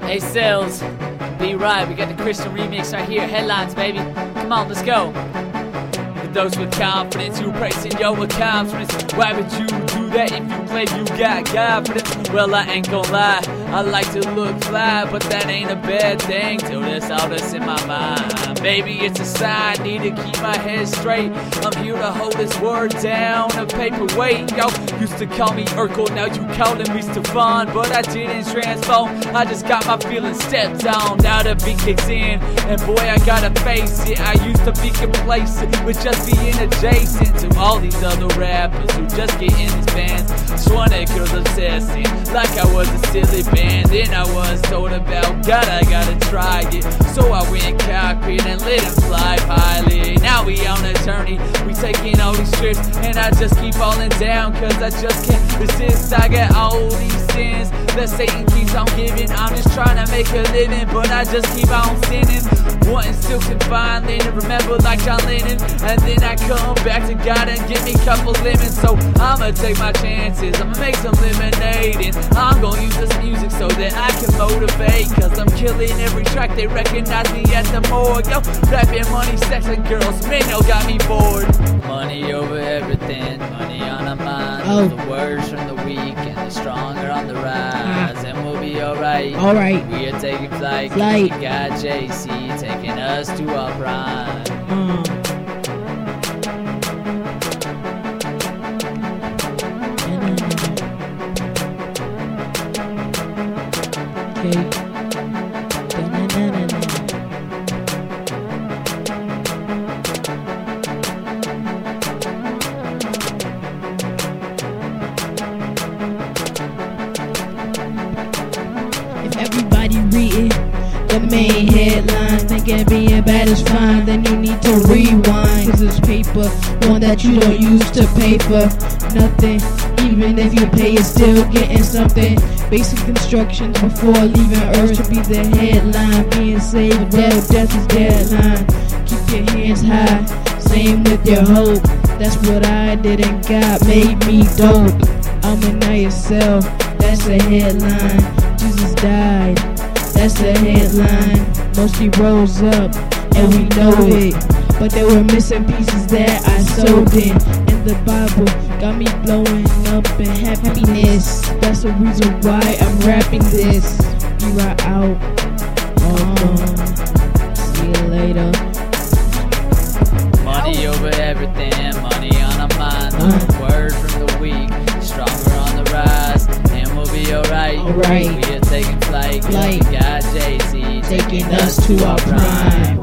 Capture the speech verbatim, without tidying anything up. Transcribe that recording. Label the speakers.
Speaker 1: Hey, Sales, be right. We got the Christian remix right here. Headlines, baby. Come on, let's go. For those with confidence, you praising your accomplishments. Why would you do that if you claim you got confidence? Well, I ain't gon' lie, I like to look fly, but that ain't a bad thing till there's all that's in my mind. Baby, it's a sign, need to keep my head straight. I'm here to hold this word down, a paperweight. Yo, used to call me Urkel, now you calling me Stefan, but I didn't transform, I just got my feelings stepped on. Now the beat kicks in, and boy, I gotta face it, I used to be complacent with just being adjacent to all these other rappers who just get in these bands. Swanee girls obsessing like I was a silly band. Then I was told about God, I gotta try it. So I went cockpit and let him fly pilot. Now we on a journey, we taking all these trips, and I just keep falling down cause I just can't resist. I got all these sins that Satan keeps on giving. I'm just trying to make a living, but I just keep on sinning. Wanting still confined, then remember like John Lennon. And then I come back to God and give me a couple lemons. So I'ma take my chances, I'ma make some lemonade, and I'm gonna use this music so that I can motivate. Cause I'm killing every track, they recognize me at the morgue. Yo, rapping money, sex and girls, man, yo, got me bored. Money over everything, money on our mind.
Speaker 2: Oh.
Speaker 1: The words from the weak and the stronger on the rise.
Speaker 2: Ah.
Speaker 1: And we'll be alright.
Speaker 2: Alright.
Speaker 1: We are taking flight.
Speaker 2: Flight.
Speaker 1: We got J C taking us to our prime.
Speaker 2: Mm. Okay. Da-na-na-na-na. If everybody reading the main headlines, thinking being bad is fine, then you need to rewind. Cause it's paper, one that you don't use to pay for nothing. Even if you pay, it's still getting something. Basic instructions before leaving Earth to be the headline. Being saved, well, death is deadline. Keep your hands high, same with your hope. That's what I did and God made me dope. I'm in I S L, that's a headline. Jesus died, that's the headline. Mostly rose up, and we know it. But there were missing pieces that I sewed in. And the Bible got me blowing up in happiness. That's the reason why I'm rapping this. You are out. Um, see you later.
Speaker 1: Money over everything, money on our mind.
Speaker 2: Uh.
Speaker 1: Word from the weak, stronger on the rise. And we'll be alright.
Speaker 2: Alright.
Speaker 1: We are taking flight.
Speaker 2: Flight.
Speaker 1: We got J C
Speaker 2: Taking us to our prime.